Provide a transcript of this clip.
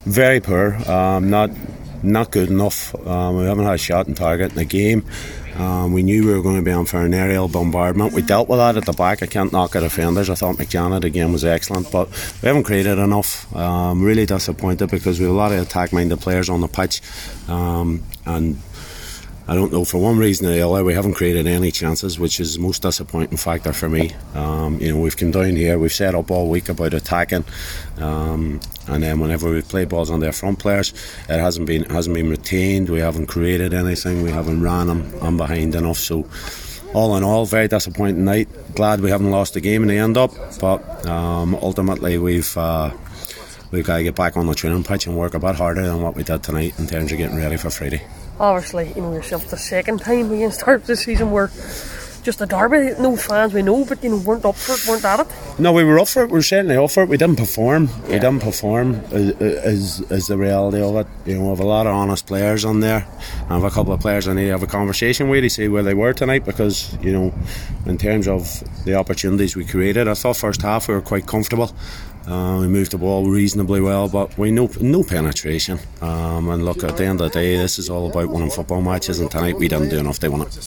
Very poor. Not good enough. We haven't had a shot on target in the game. We knew we were going to be on for an aerial bombardment. We dealt with that at the back. I can't knock at defenders. I thought McJannet again was excellent, but we haven't created enough. Really disappointed because we have a lot of attack-minded players on the pitch, and I don't know, for one reason or the other, we haven't created any chances, which is the most disappointing factor for me. We've come down here, we've set up all week about attacking, and then whenever we play balls on their front players, it hasn't been retained. We haven't created anything. We haven't ran them on behind enough. So, all in all, very disappointing night. Glad we haven't lost the game in the end up, but ultimately we've got to get back on the training pitch and work a bit harder than what we did tonight in terms of getting ready for Friday. Obviously, yourself, the second time against Harp this season were just a derby. No fans we know, but weren't up for it, weren't at it. No, we were up for it. We were certainly up for it. We didn't perform. Yeah. We didn't perform is the reality of it. We have a lot of honest players on there. I have a couple of players I need to have a conversation with to see where they were tonight, because in terms of the opportunities we created, I thought first half we were quite comfortable. We moved the ball reasonably well, but we no penetration. And look, at the end of the day, this is all about winning football matches, and tonight we didn't do enough to win it.